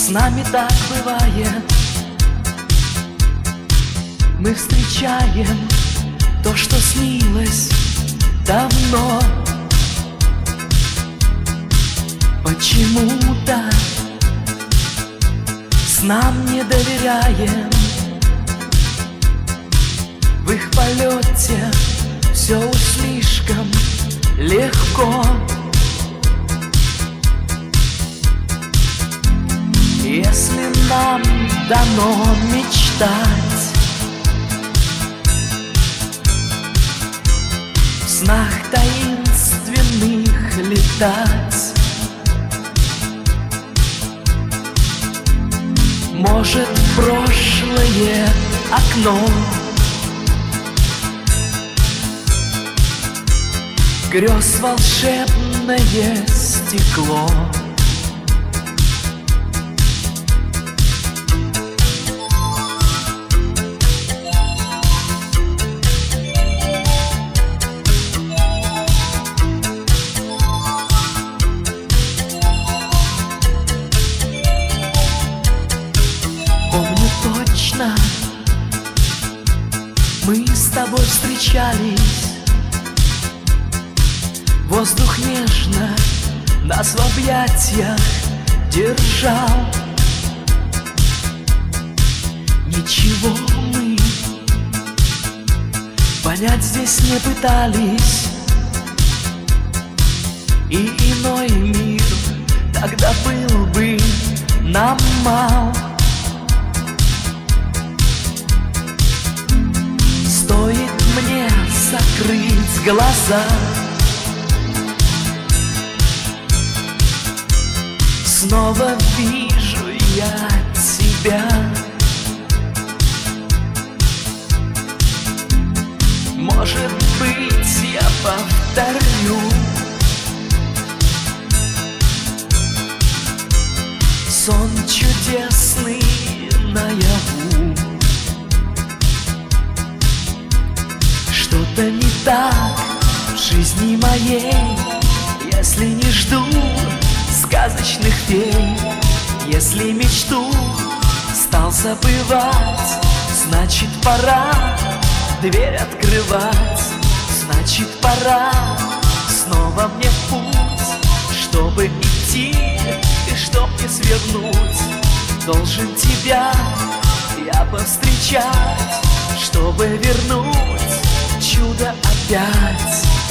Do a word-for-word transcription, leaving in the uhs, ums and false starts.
С нами так бывает. Мы встречаем то, что снилось давно. Почему-то снам не доверяем. В их полете все уж слишком легко. Если нам дано мечтать, в снах таинственных летать, может, в прошлое окно грез волшебное стекло. Помню точно, мы с тобой встречались. Воздух нежно нас в объятиях держал. Ничего мы понять здесь не пытались, и иной мир тогда был бы нам мал. Стоит мне закрыть глаза, снова вижу я тебя. Может быть, я повторю сон чудесный наяву. Что-то не так в жизни моей, если не жду сказочных фей. Если мечту стал забывать, значит, пора дверь открывать. Значит, пора снова мне в путь, чтобы идти и чтоб не свернуть. Должен тебя я повстречать, чтобы вернуть чудо опять.